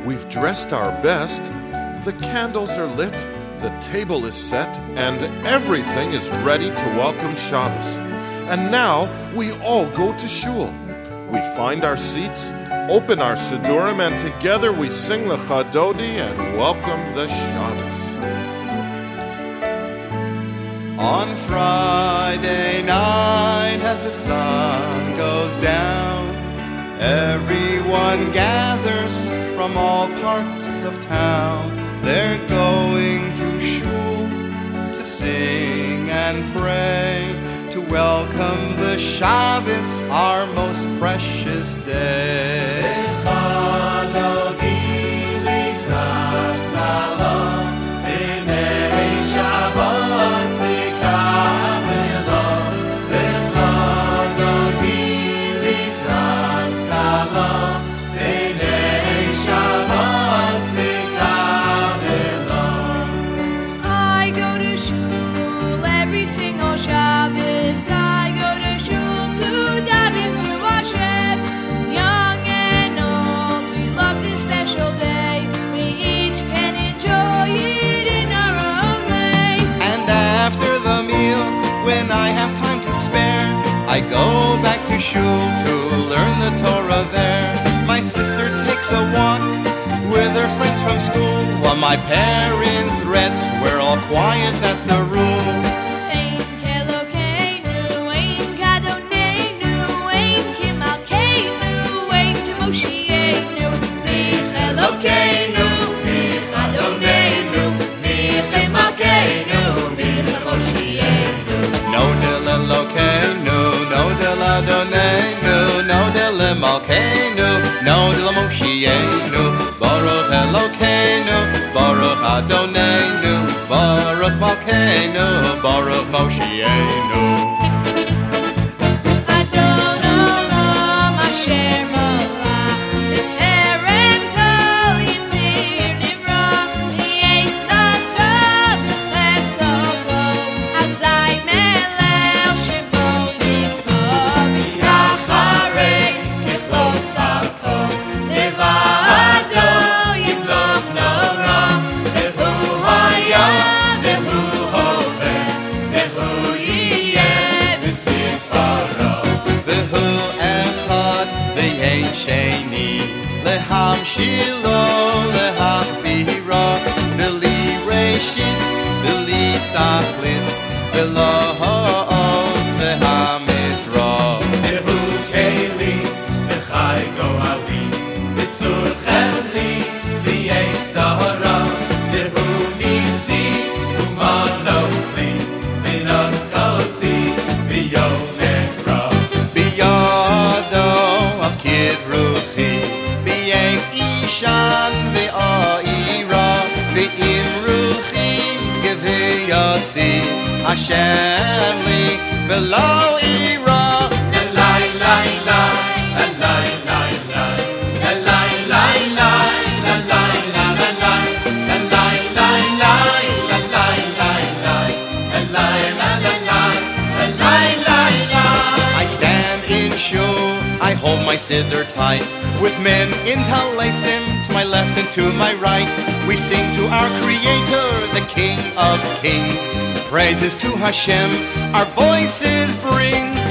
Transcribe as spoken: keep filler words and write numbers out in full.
We've dressed our best, the candles are lit, the table is set, and everything is ready to welcome Shabbos. And now we all go to shul. We find our seats, open our Siddurim, and together we sing the Chadodi and welcome the Shabbos. On Friday night as the sun goes down, everyone gathers from all parts of town. They're going to shul to sing and pray, to welcome the Shabbos, our most precious day. When I have time to spare, I go back to shul to learn the Torah there. My sister takes a walk with her friends from school, while my parents rest. We're all quiet, that's the rule. Adonenu, no dele malkeinu, no dele Moshienu, Baruch Elokeinu, Baruch Adonenu, Baruch Malkeinu, Baruch Moshienu. Shilo lehachbira, beli reishis, beli sachlis, belo ha'os vehamizra. Behu keli, bechai goali, b'tzur chemli, b'yei zahara, behu nisi, umanosli, b'nos kosi, b'yom nekra. B'yado av kidruchi, Shan ve'a'ira ve'imruchi geveyasi Hashem li v'lo ira. La la la la, la la la la, la la la la, la la la la la, la la la la, la la la la, la la la la, la la la. I stand in shul, I hold my siddur tight, with men in Talaisim to my left and to my right. We sing to our Creator, the King of Kings. Praises to Hashem, our voices bring.